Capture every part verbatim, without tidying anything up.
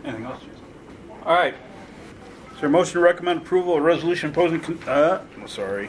Anything else? All right. Is there a motion to recommend approval of resolution imposing, con- uh, I'm sorry.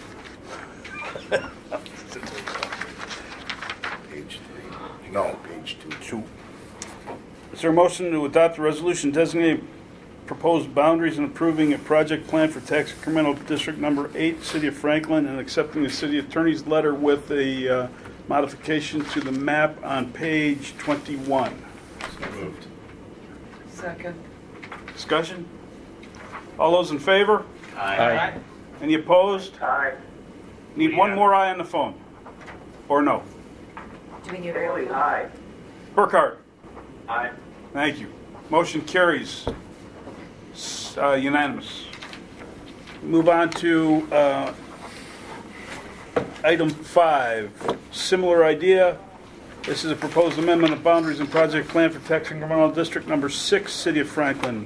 Page three. No, page two. Two. Is there a motion to adopt a resolution designating proposed boundaries and approving a project plan for tax incremental district number eight, City of Franklin, and accepting the city attorney's letter with a uh, modification to the map on page twenty-one? So moved. Second. Discussion? All those in favor? Aye. Any opposed? Aye. Need one more eye on the phone. Or no? Do we need a Bailey, roll? aye. Burkhart? Aye. Thank you. Motion carries. S- uh, unanimous. Move on to uh, item five. Similar idea. This is a proposed amendment of boundaries and project plan for tax incremental district number six, City of Franklin.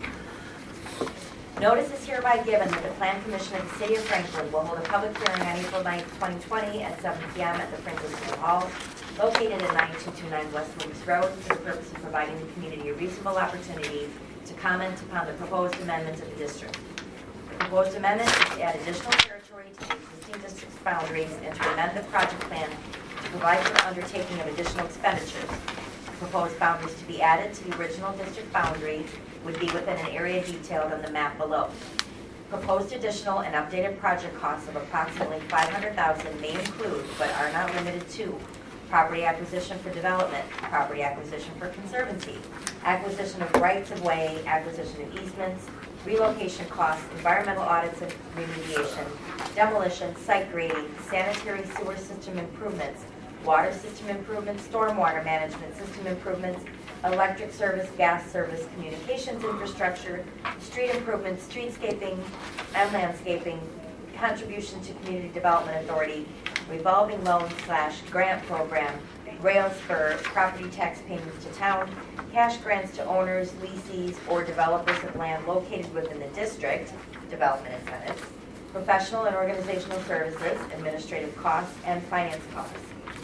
Notice is hereby given that the Plan Commission of the City of Franklin will hold a public hearing on April ninth, twenty twenty at seven p.m. at the Franklin City Hall, located at nine two two nine West Loomis Road, for the purpose of providing the community a reasonable opportunity to comment upon the proposed amendment of the district. The proposed amendment is to add additional territory to the existing district's boundaries and to amend the project plan to provide for the undertaking of additional expenditures. The proposed boundaries to be added to the original district boundary would be within an area detailed on the map below. Proposed additional and updated project costs of approximately five hundred thousand dollars may include, but are not limited to, property acquisition for development, property acquisition for conservancy, acquisition of rights of way, acquisition of easements, relocation costs, environmental audits and remediation, demolition, site grading, sanitary sewer system improvements, water system improvements, stormwater management system improvements, electric service, gas service, communications infrastructure, street improvements, streetscaping and landscaping, contribution to Community Development Authority, revolving loan slash grant program, rails for property tax payments to town, cash grants to owners, leasees, or developers of land located within the district, development incentives, professional and organizational services, administrative costs, and finance costs.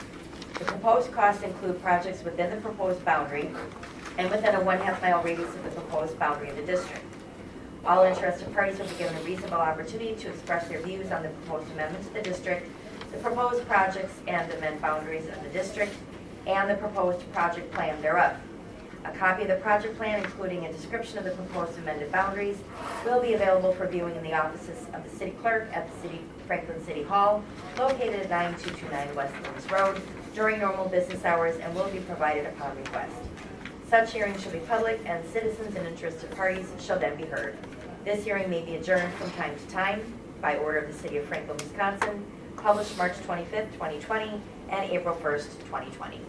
The proposed costs include projects within the proposed boundary and within a one-half mile radius of the proposed boundary of the district. All interested parties will be given a reasonable opportunity to express their views on the proposed amendment to the district, the proposed projects and amend boundaries of the district, and the proposed project plan thereof. A copy of the project plan, including a description of the proposed amended boundaries, will be available for viewing in the offices of the city clerk at the City Franklin City Hall, located at nine two two nine West Loomis Road, during normal business hours and will be provided upon request. Such hearings shall be public, and citizens and interested parties shall then be heard. This hearing may be adjourned from time to time by order of the City of Franklin, Wisconsin, published March twenty-fifth, twenty twenty, and April first, twenty twenty.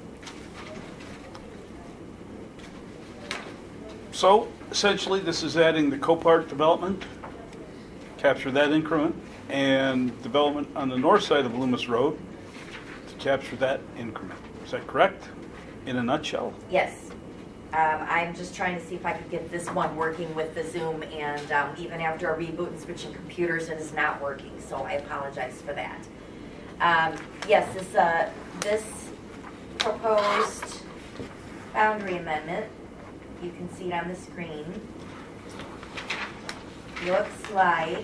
So, essentially, this is adding the Copart development, capture that increment, and development on the north side of Loomis Road to capture that increment. Is that correct? In a nutshell? Yes. Um, I'm just trying to see if I could get this one working with the Zoom, and um, even after a reboot and switching computers, it is not working, so I apologize for that. Um, yes, this, uh, this proposed boundary amendment, you can see it on the screen, looks like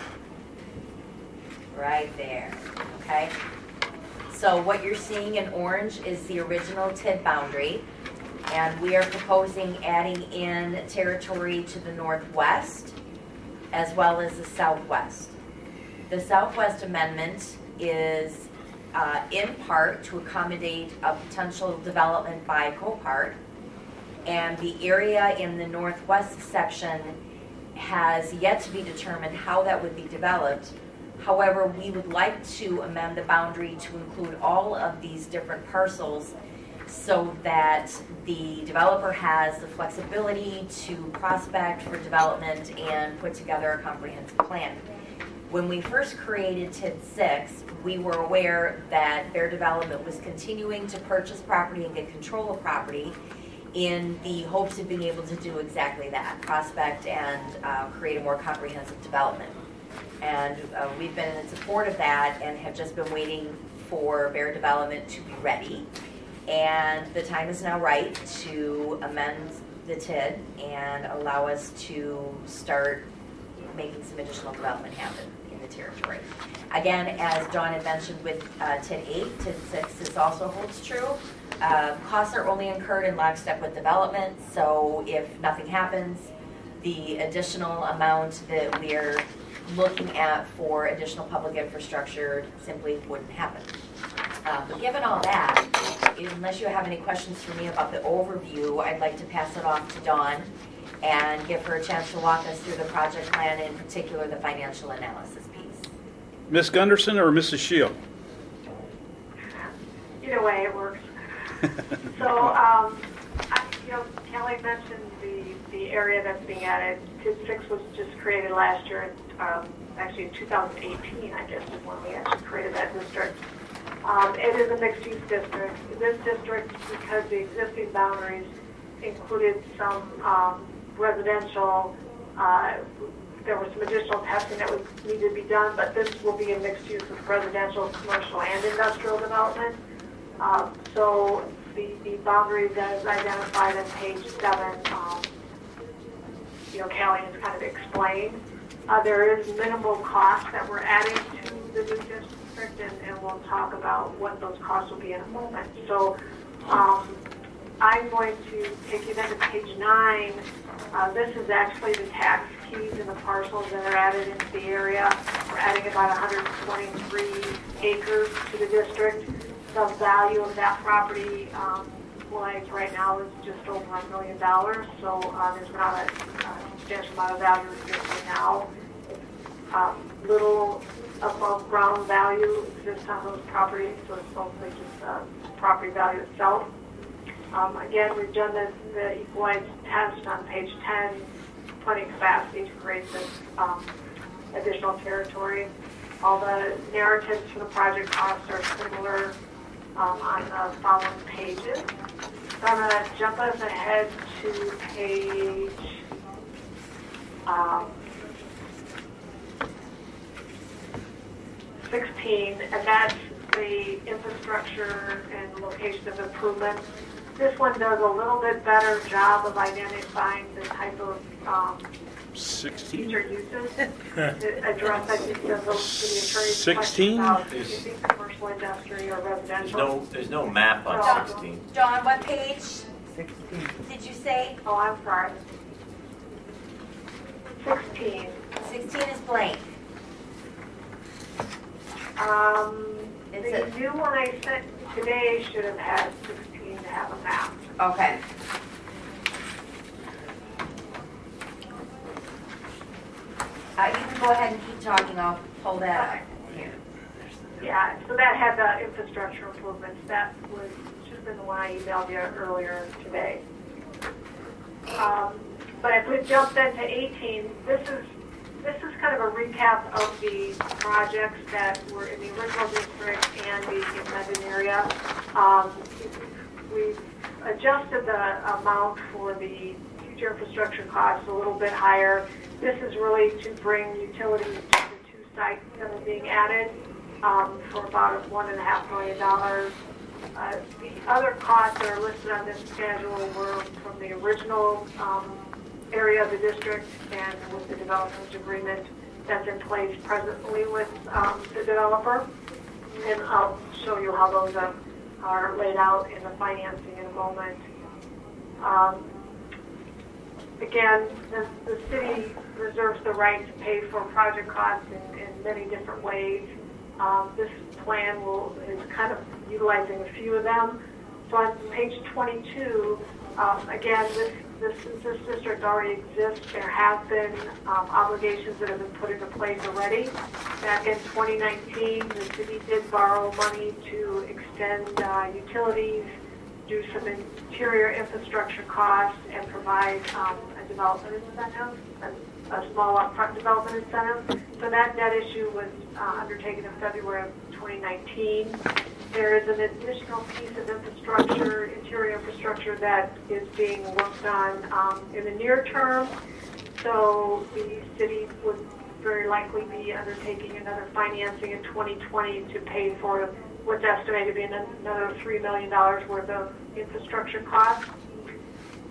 right there, okay? So what you're seeing in orange is the original T I D boundary, and we are proposing adding in territory to the northwest as well as the southwest. The southwest amendment is uh, in part to accommodate a potential development by Copart, and the area in the northwest section has yet to be determined how that would be developed. However, we would like to amend the boundary to include all of these different parcels so that the developer has the flexibility to prospect for development and put together a comprehensive plan. When we first created T I D six, we were aware that Bear Development was continuing to purchase property and get control of property in the hopes of being able to do exactly that, prospect and uh, create a more comprehensive development. And uh, we've been in support of that and have just been waiting for Bear Development to be ready. And the time is now right to amend the T I D and allow us to start making some additional development happen in the territory. Again, as Dawn had mentioned with uh, T I D eight, T I D six, this also holds true. Uh, costs are only incurred in lockstep with development, so if nothing happens, the additional amount that we're looking at for additional public infrastructure simply wouldn't happen. Uh, but given all that, unless you have any questions for me about the overview, I'd like to pass it off to Dawn and give her a chance to walk us through the project plan, in particular the financial analysis piece. Miz Gunderson or Missus Shield? Either way, it works. So, um, I, you know, Kelly mentioned the, the area that's being added. T I D six was just created last year, um, actually in two thousand eighteen, I guess, is when we actually created that district. Um, it is a mixed-use district. This district, because the existing boundaries included some um, residential, uh, there was some additional testing that was needed to be done, but this will be a mixed use of residential, commercial, and industrial development. Um, so the, the boundaries as identified on page seven, um, you know, Callie has kind of explained. Uh, there is minimal cost that we're adding to the new district, and, and we'll talk about what those costs will be in a moment. So um, I'm going to take you then to page nine. Uh, this is actually the tax keys and the parcels that are added into the area. We're adding about one hundred twenty-three acres to the district. The value of that property, um, like right now, is just over a million dollars. So uh, there's not a, a substantial amount of value existing now. Um, little above ground value exists on those properties, so it's mostly just uh, property value itself. Um, again, we've done the, the equalized test on page ten, plenty of capacity to create this um, additional territory. All the narratives for the project costs are similar um, on the following pages. So I'm going to jump us ahead to page um, sixteen, and that's the infrastructure and location of improvements. This one does a little bit better job of identifying the type of um, sixteen? future uses to address, I think, the, the attorney's sixteen? question about Is- using commercial, industry, or There's residential. no, there's no map No. on sixteen. Dawn, what page did you say? Oh, I'm sorry. sixteen. sixteen is blank. Um, Is the it- new one I sent today should have had sixteen to have a map. Okay. Uh, you can go ahead and keep talking. I'll pull that up here. Yeah, so that had the infrastructure improvements. That was just in the one I emailed you earlier today. Um, but if we jump then to eighteen, this is this is kind of a recap of the projects that were in the original district and the amended area. Um, we've adjusted the amount for the future infrastructure costs a little bit higher. This is really to bring utilities to the two sites that are being added um, for about one and a half million dollars. Uh, the other costs that are listed on this schedule were from the original um, area of the district and with the development agreement that's in place presently with um, the developer. And I'll show you how those are, are laid out in the financing in a moment. Um, again, the, the city reserves the right to pay for project costs in, in many different ways. Um, this plan will is kind of utilizing a few of them. So on page twenty-two, um, again, this, this this district already exists. There have been um, obligations that have been put into place already. Back in twenty nineteen, the city did borrow money to extend uh, utilities, do some interior infrastructure costs, and provide um, a development incentive, a, a small upfront development incentive. So that debt issue was uh, undertaken in February of twenty nineteen. There is an additional piece of infrastructure, interior infrastructure, that is being worked on um, in the near term. So the city would very likely be undertaking another financing in twenty twenty to pay for what's estimated to be another three million dollars worth of infrastructure costs.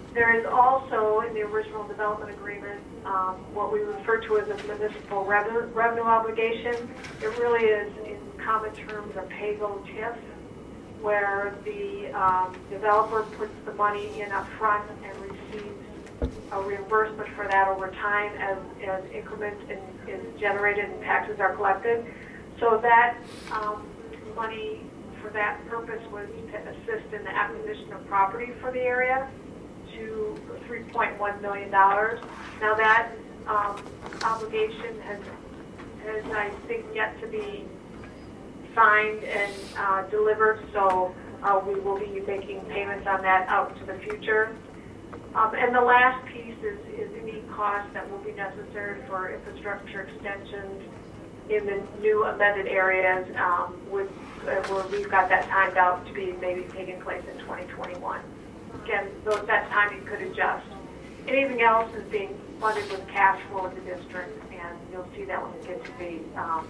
There is also, in the original development agreement, um, what we refer to as a municipal revenue, revenue obligation. It really is, in common terms, a pay-go T I F, where the um, developer puts the money in up front and receives a reimbursement for that over time as, as increments in, is generated and taxes are collected. So that um, money for that purpose was to assist in the acquisition of property for the area to three point one million dollars. Now that um, obligation has, has, I think, yet to be signed and uh, delivered, so uh, we will be making payments on that out to the future. Um, and the last piece is, is any cost that will be necessary for infrastructure extensions in the new amended areas, um, with, uh, where we've got that timed out to be maybe taking place in twenty twenty-one. Again, those, that timing could adjust. Anything else is being funded with cash flow of the district, and you'll see that when we get to the, um,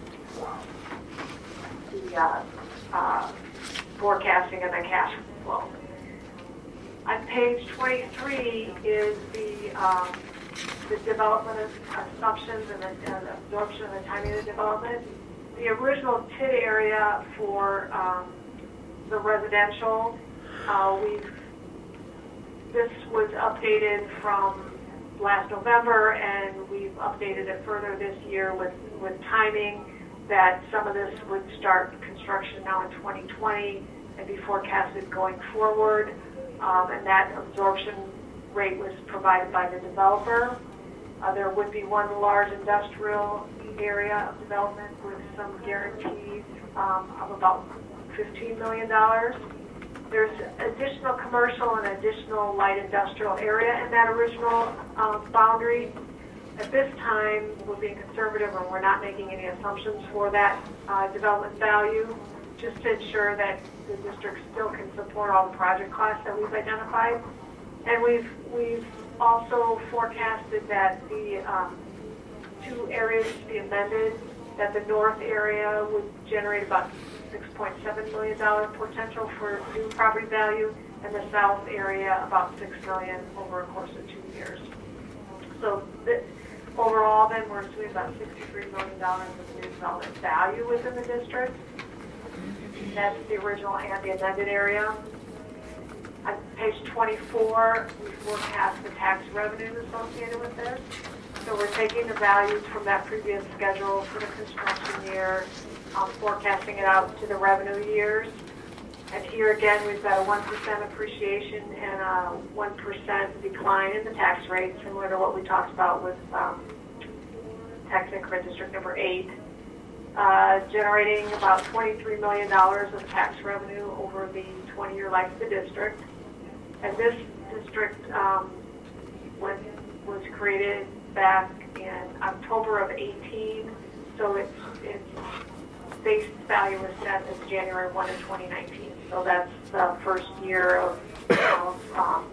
the uh, uh, forecasting and the cash flow. On page twenty-three is the, um, the development of assumptions and the and absorption and the timing of the development. The original T I D area for um, the residential, uh, we've this was updated from last November, and we've updated it further this year with, with timing that some of this would start construction now in twenty twenty and be forecasted going forward. Um, and that absorption rate was provided by the developer. Uh, there would be one large industrial area of development with some guarantees um, of about fifteen million dollars. There's additional commercial and additional light industrial area in that original um, boundary. At this time, we're being conservative and we're not making any assumptions for that uh, development value, just to ensure that the district still can support all the project costs that we've identified. And we've we've also forecasted that the um, two areas to be amended, that the north area would generate about six point seven million dollars potential for new property value, and the south area about six million dollars over a course of two years. So the, overall, then, we're assuming about sixty-three million dollars of new development value within the district. That's the original and the amended area. On page twenty-four, we forecast the tax revenues associated with this. So we're taking the values from that previous schedule for the construction year, um, forecasting it out to the revenue years. And here again, we've got a one percent appreciation and a one percent decline in the tax rate, similar to what we talked about with um, tax increment district number eight, uh, generating about twenty-three million dollars of tax revenue over the twenty-year life of the district. And this district um, when, was created back in October of eighteen, so its its base value was set as January first of twenty nineteen. So that's the first year of, of um,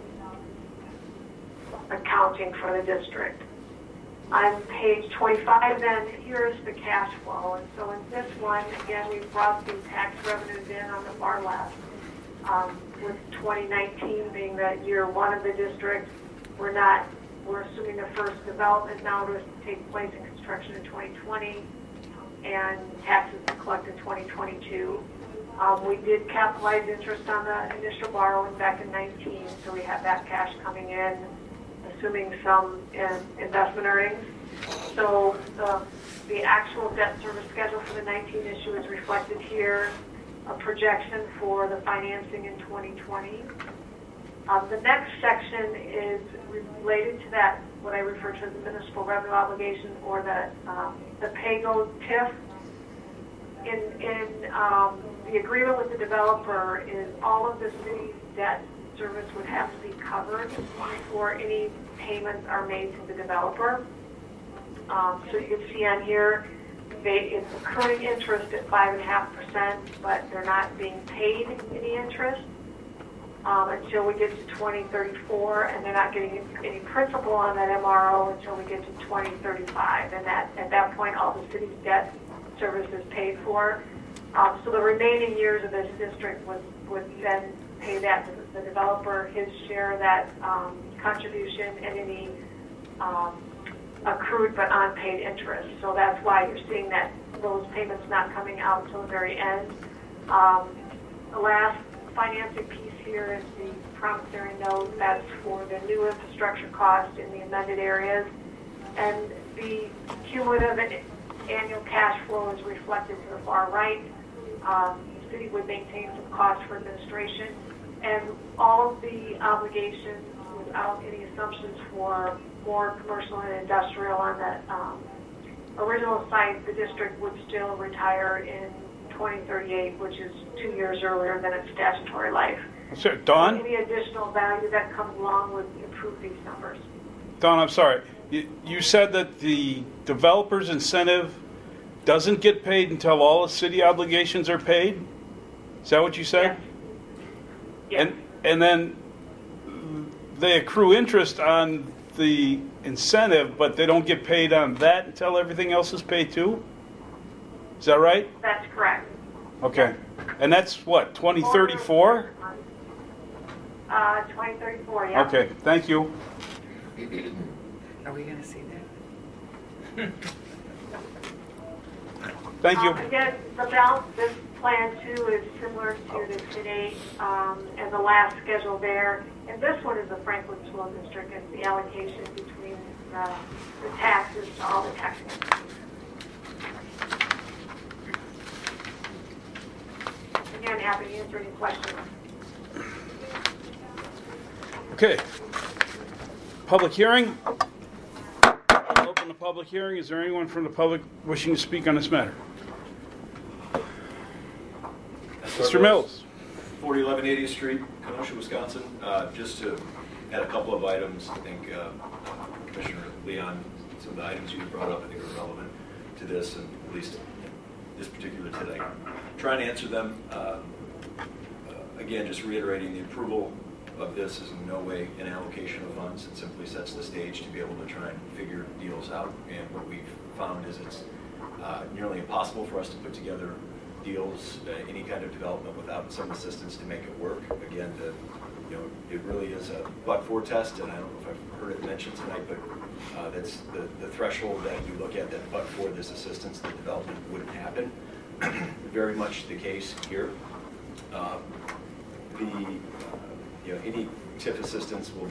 accounting for the district. On page twenty-five, then, here's the cash flow. And so in this one, again, we brought the tax revenues in on the far left. Um, with twenty nineteen being the year one of the district, we're not, we're assuming the first development now to take place in construction in twenty twenty, and taxes to collect in twenty twenty-two. Um, we did capitalize interest on the initial borrowing back in nineteen, so we have that cash coming in, assuming some in investment earnings. So the, the actual debt service schedule for the nineteen issue is reflected here, a projection for the financing in twenty twenty. Um, the next section is related to that, what I refer to as the municipal revenue obligation, or the, um, the pay-go T I F. In, in um, the agreement with the developer is all of the city's debt service would have to be covered before any payments are made to the developer. Um, so you can see on here, they, it's accruing interest at five and a half percent, but they're not being paid any interest um, until we get to twenty thirty-four, and they're not getting any principal on that M R O until we get to twenty thirty-five. And that at that point, all the city's debt service is paid for. Um, so the remaining years of this district would would then pay that to the developer, his share of that um, contribution, and any um, accrued but unpaid interest. So that's why you're seeing that those payments not coming out till the very end. Um, the last financing piece here is the promissory note. That's for the new infrastructure cost in the amended areas. And the cumulative annual cash flow is reflected to the far right. Um, the city would maintain some costs for administration. And all of the obligations without any assumptions for more commercial and industrial on the um, original site, the district would still retire in twenty thirty-eight, which is two years earlier than its statutory life. Sure. Don? Any additional value that comes along would improve these numbers. Don, I'm sorry. You, you said that the developer's incentive doesn't get paid until all the city obligations are paid? Is that what you said? Yes. And and then they accrue interest on the incentive, but they don't get paid on that until everything else is paid too? Is that right? That's correct. Okay. And that's what, twenty thirty-four? Uh, twenty thirty-four, yeah. Okay, thank you. Are we going to see that? Thank you. Um, again, the balance, this plan too is similar to the today um, and the last schedule there. And this one is the Franklin School District and the allocation between uh, the taxes to all the tax entities. Again, happy to answer any questions. Okay. Public hearing. I'll open the public hearing. Is there anyone from the public wishing to speak on this matter? Mister Mills. forty eleven eightieth Street, Kenosha, Wisconsin. Uh, just to add a couple of items, I think uh, Commissioner Leon, some of the items you brought up, I think are relevant to this, and at least this particular today. Try and answer them. Uh, uh, again, just reiterating the approval of this is in no way an allocation of funds. It simply sets the stage to be able to try and figure deals out. And what we've found is it's uh, nearly impossible for us to put together deals, uh, any kind of development without some assistance to make it work. Again, the, you know, it really is a but-for test, and I don't know if I've heard it mentioned tonight, but uh, that's the, the threshold that you look at, that but for this assistance, the development wouldn't happen. Very much the case here. Uh, the uh, you know, any T I F assistance will,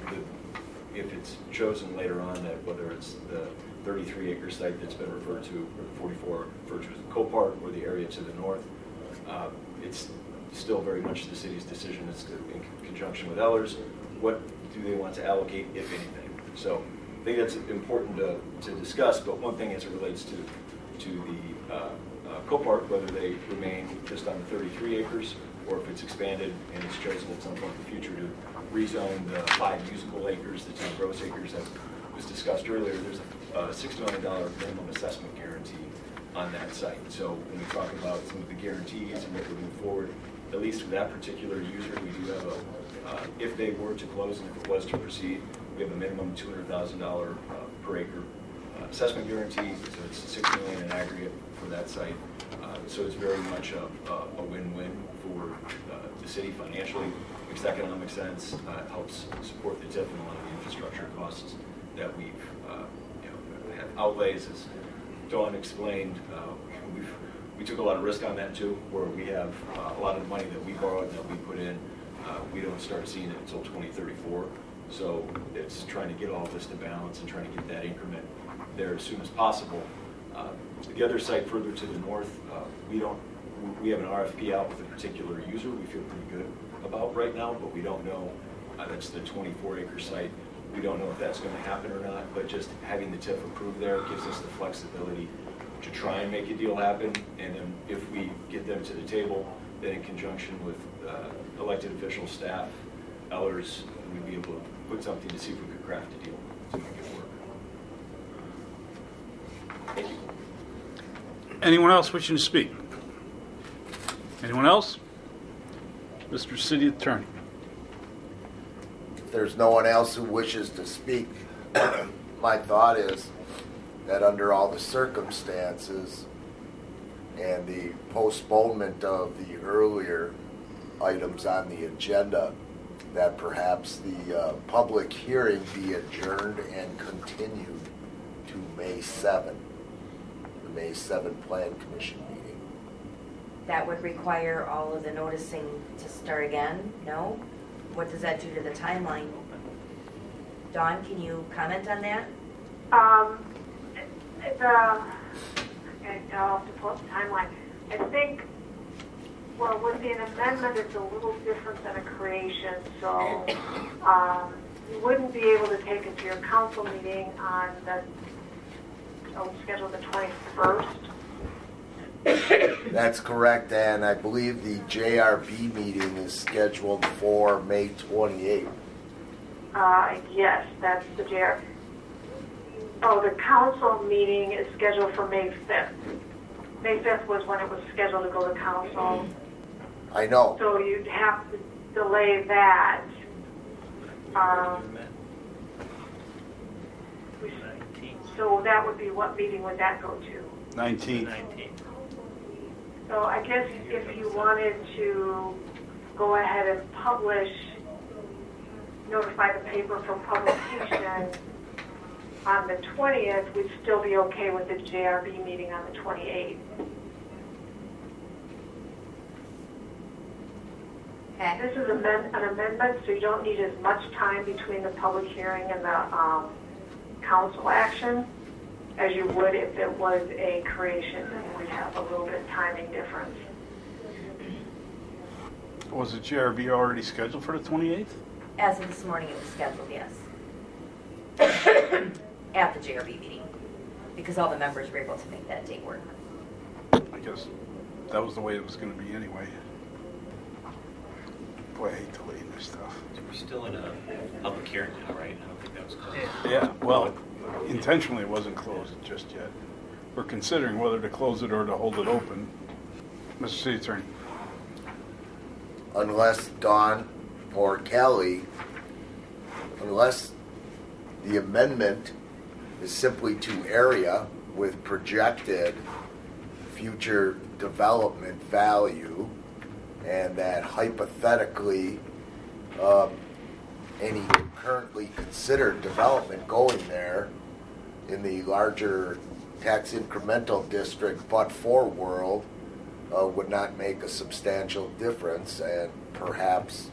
if it's chosen later on, that whether it's the thirty-three acre site that's been referred to, or the forty-four referred to as the Copart, or the area to the north, uh, it's still very much the city's decision as to, in conjunction with Ellers, what do they want to allocate, if anything. So I think that's important to, to discuss, but one thing as it relates to, to the uh, uh, Copart, whether they remain just on the thirty-three acres, or if it's expanded and it's chosen at some point in the future to rezone the five usable acres, the ten gross acres that was discussed earlier, there's a uh, six million dollars minimum assessment guarantee on that site. So when we talk about some of the guarantees and what we're moving forward, at least for that particular user, we do have a, uh, if they were to close and if it was to proceed, we have a minimum two hundred thousand dollars uh, per acre uh, assessment guarantee. So it's six million dollars in aggregate for that site. Uh, so it's very much a, a win-win for uh, the city financially. Makes economic sense. Uh, it helps support the T I F and a lot of the infrastructure costs that we've uh, you know, had outlays, as Dawn explained. Uh, we've, we took a lot of risk on that too, where we have uh, a lot of money that we borrowed that we put in. Uh, we don't start seeing it until twenty thirty-four. So it's trying to get all this to balance and trying to get that increment there as soon as possible. Uh, the other site further to the north, uh, we don't. We have an R F P out with a particular user we feel pretty good about right now, but we don't know. Uh, that's the twenty-four acre site. We don't know if that's going to happen or not, but just having the T I F approved there gives us the flexibility to try and make a deal happen. And then if we get them to the table, then in conjunction with uh, elected officials, staff, Ellers, we'd be able to put something to see if we could craft a deal to make it work. Thank you. Anyone else wishing to speak? Anyone else? Mister City Attorney. If there's no one else who wishes to speak, my thought is that under all the circumstances and the postponement of the earlier items on the agenda, that perhaps the uh, public hearing be adjourned and continued to May seventh, the May seventh Plan Commission meeting. That would require all of the noticing to start again, no? What does that do to the timeline? Dawn, can you comment on that? Um, the, okay, I'll have to pull up the timeline. I think, well, with the amendment, it's a little different than a creation, so, um, you wouldn't be able to take it to your council meeting on the, oh, scheduled the twenty-first. That's correct, and I believe the J R B meeting is scheduled for May twenty-eighth. Uh, yes, that's the J R. Oh, the council meeting is scheduled for May fifth. May fifth was when it was scheduled to go to council. I know. So you'd have to delay that. Um, we- so that would be, what meeting would that go to? nineteenth. So I guess if you wanted to go ahead and publish, notify the paper for publication on the twentieth, we'd still be okay with the J R B meeting on the twenty-eighth. Okay. This is amend- an amendment, so you don't need as much time between the public hearing and the um, council action as you would if it was a creation, and we'd have a little bit timing difference. Was the J R B already scheduled for the twenty-eighth? As of this morning, it was scheduled, yes. At the J R B meeting, because all the members were able to make that date work. I guess that was the way it was going to be anyway. Boy, I hate delaying this stuff. We're still in a public hearing now, right? I don't think that was closed. Yeah, well, intentionally it wasn't closed just yet. We're considering whether to close it or to hold it open. Mister City Attorney. Unless Don or Kelly, unless the amendment is simply to area with projected future development value, and that hypothetically um, any currently considered development going there in the larger tax incremental district but for world uh, would not make a substantial difference, and perhaps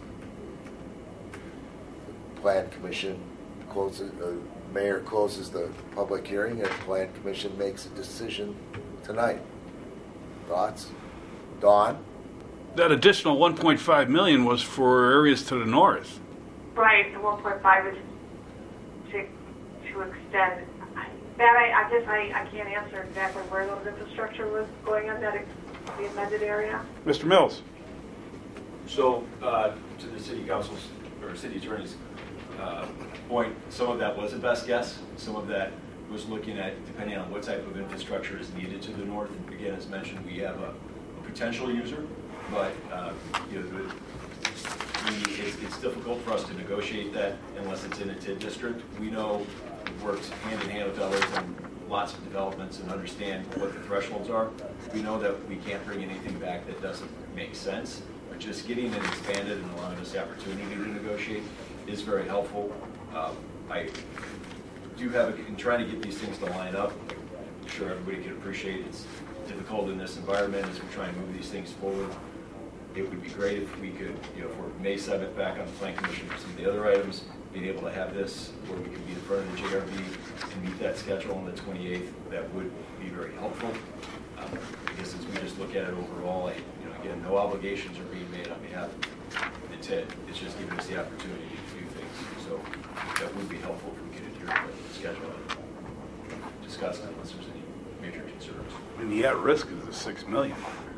the Plan Commission closes, uh, mayor closes the public hearing and Plan Commission makes a decision tonight. Thoughts? Dawn? That additional one point five million was for areas to the north. Right, the one point five is to, to extend. I- That I, I guess I, I can't answer exactly where those infrastructure was going on, that ex- the amended area. Mister Mills. So, uh, to the city council's, or city attorney's uh, point, some of that was a best guess. Some of that was looking at, depending on what type of infrastructure is needed to the north. And again, as mentioned, we have a, a potential user, but uh, you know, the, we, it's, it's difficult for us to negotiate that unless it's in a T I D district. We know we've worked hand in hand with others on lots of developments and understand what the thresholds are. We know that we can't bring anything back that doesn't make sense, but just getting it expanded and allowing us the opportunity to negotiate is very helpful. Um, I do have, a, in trying to get these things to line up, I'm sure everybody can appreciate it's difficult in this environment as we try and move these things forward. It would be great if we could, you know, for May seventh back on the Plan Commission for some of the other items, being able to have this where we could be in front of the J R B and meet that schedule on the twenty-eighth, that would be very helpful. Um, I guess as we just look at it overall, I, you know, again, no obligations are being made on behalf of the T I D. It's just giving us the opportunity to do things. So that would be helpful if we could adhere to the schedule and discuss it unless there's any major concerns. And the at-risk is the six million.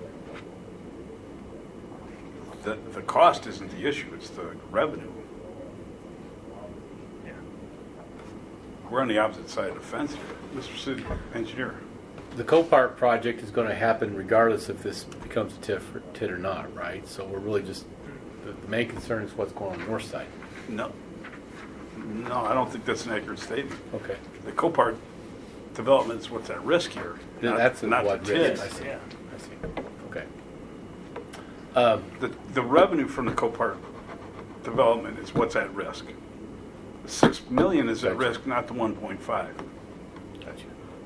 The, the cost isn't the issue, it's the revenue. Yeah. We're on the opposite side of the fence here. Mister City Engineer. The Copart project is going to happen regardless if this becomes a T I D or, T I D or not, right? So we're really just, the, the main concern is what's going on the north side. No. No, I don't think that's an accurate statement. Okay. The Copart development is what's at risk here. Then not- that's not what the risk. T I I D. see. I see. Okay. Um, The, the revenue from the Copart development is what's at risk. Six million is at Gotcha. risk, not the one point five. Gotcha.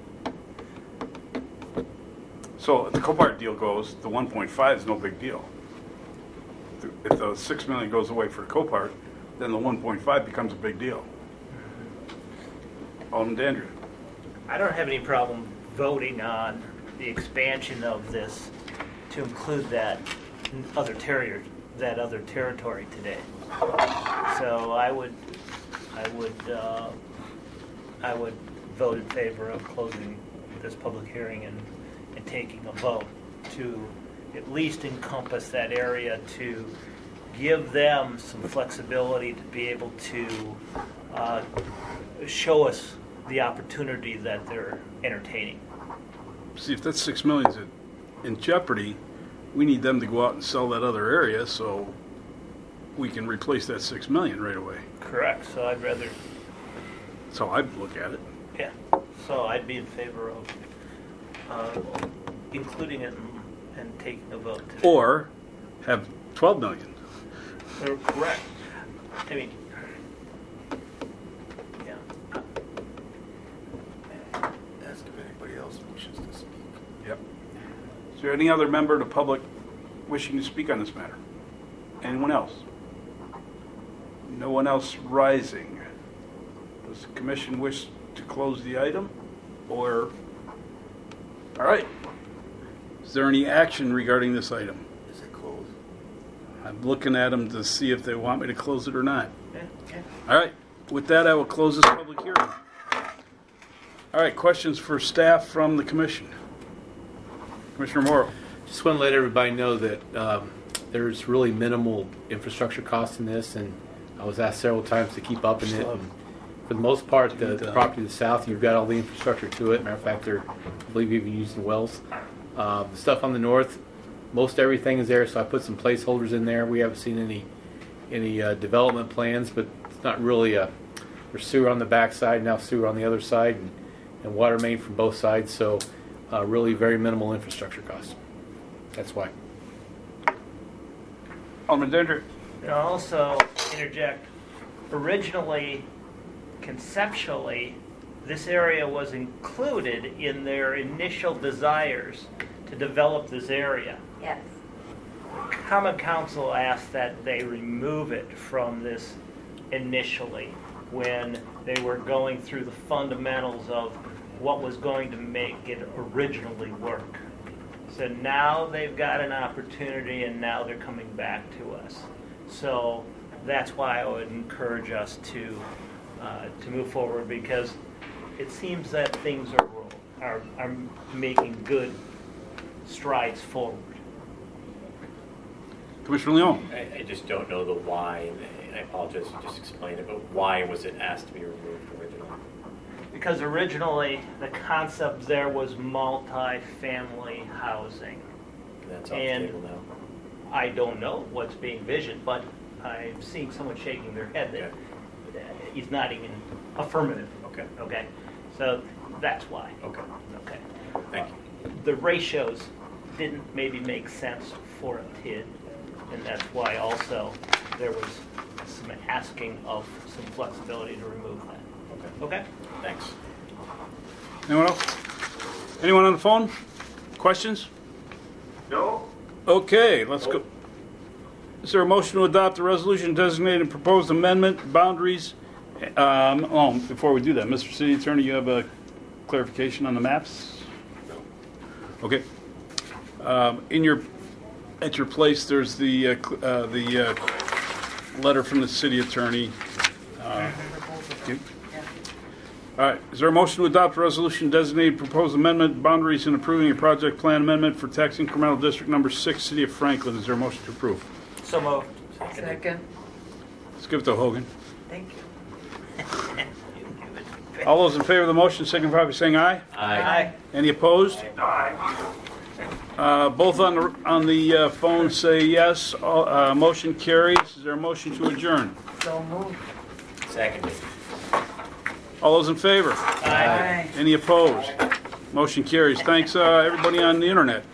So if the Copart deal goes, the one point five is no big deal. If the six million goes away for Copart, then the one point five becomes a big deal. Alderman Dandridge. I don't have any problem voting on the expansion of this to include that other territory, that other territory today. So I would, I would, uh, I would vote in favor of closing this public hearing and, and taking a vote to at least encompass that area, to give them some flexibility to be able to uh, show us the opportunity that they're entertaining. See, if that six million is in jeopardy, we need them to go out and sell that other area so we can replace that six million right away. Correct. So I'd rather, That's how I'd look at it. yeah. So I'd be in favor of uh, including it and, and taking a vote today. Or have twelve million. Or- correct. I mean, yeah. Ask if anybody else wishes to speak. Yep. Is there any other member of the public wishing to speak on this matter? Anyone else? No one else rising. Does the commission wish to close the item? Or, all right. Is there any action regarding this item? Is it closed? I'm looking at them to see if they want me to close it or not. Yeah, yeah. All right. With that, I will close this public hearing. All right. Questions for staff from the commission? Commissioner Morrow. Just want to let everybody know that um, there's really minimal infrastructure costs in this, and I was asked several times to keep up in it. And for the most part, the, the property to the south, you've got all the infrastructure to it. Matter of fact, they're, I believe, even using wells. Uh, the stuff on the north, most everything is there, so I put some placeholders in there. We haven't seen any any uh, development plans, but it's not really a. There's sewer on the back side, now sewer on the other side, and, and water main from both sides, so uh, really very minimal infrastructure costs. That's why. Alderman Dendrick. And I'll also interject, originally, conceptually, this area was included in their initial desires to develop this area. Yes. Common Council asked that they remove it from this initially when they were going through the fundamentals of what was going to make it originally work. So now they've got an opportunity and now they're coming back to us. So that's why I would encourage us to uh, to move forward, because it seems that things are are, are making good strides forward. Commissioner Leon. I, I just don't know the why, and I apologize if you just explained it, but why was it asked to be removed originally? Because originally the concept there was multi-family housing. And that's off the And- table now. I don't know what's being visioned, but I'm seeing someone shaking their head that Okay. he's nodding in affirmative. Okay. Okay, so that's why. Okay. Okay. Thank you. The ratios didn't maybe make sense for a T I D, and that's why also there was some asking of some flexibility to remove that. Okay. Okay? Thanks. Anyone else? Anyone on the phone? Questions? No? Okay, let's go. Is there a motion to adopt the resolution designating proposed amendment boundaries? Um, oh, before we do that, Mister City Attorney, you have a clarification on the maps? No. Okay. Um, in your, at your place, there's the uh, cl- uh, the uh, letter from the city attorney. Uh, you- All right. Is there a motion to adopt a resolution designating proposed amendment boundaries and approving a project plan amendment for tax incremental district number six, City of Franklin? Is there a motion to approve? So moved. Second. Let's give it to Hogan. Thank you. All those in favor of the motion signify by saying aye. Aye. Any opposed? Aye. Uh, both on the on the uh, phone say yes. All, uh, motion carries. Is there a motion to adjourn? So moved. Secondly. All those in favor? Aye. Any opposed? Motion carries. Thanks, uh, everybody on the internet.